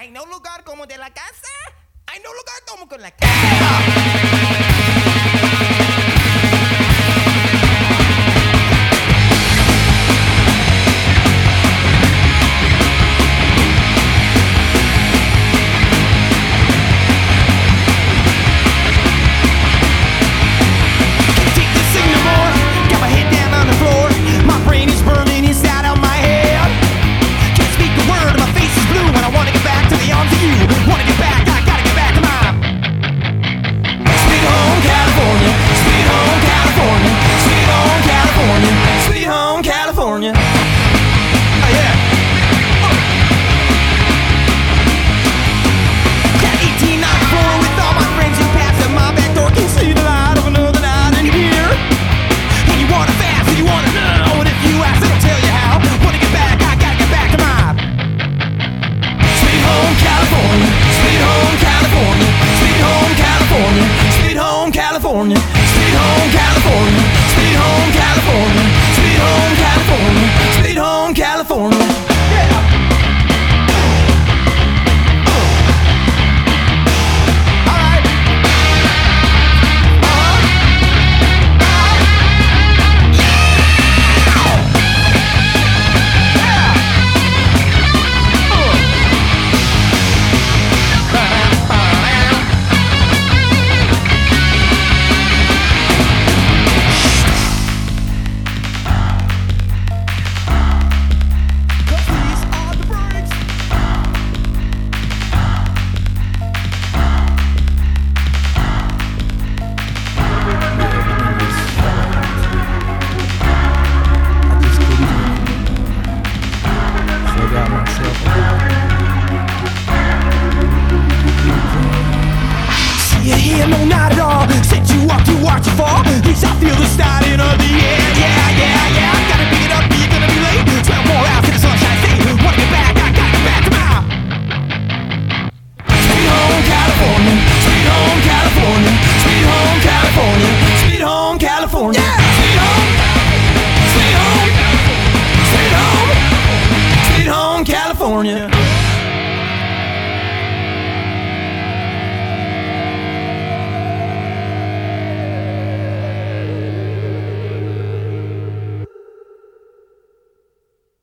Hay no lugar como de la casa. Hay no lugar como con la casa. California. Oh yeah. Got 18 on the floor with all my friends who pass at my back door. Can see the light of another night in here. And you wanna fast and you wanna know. And if you ask, I'll tell you how. Wanna get back, I gotta get back to my sweet home California. Sweet home California.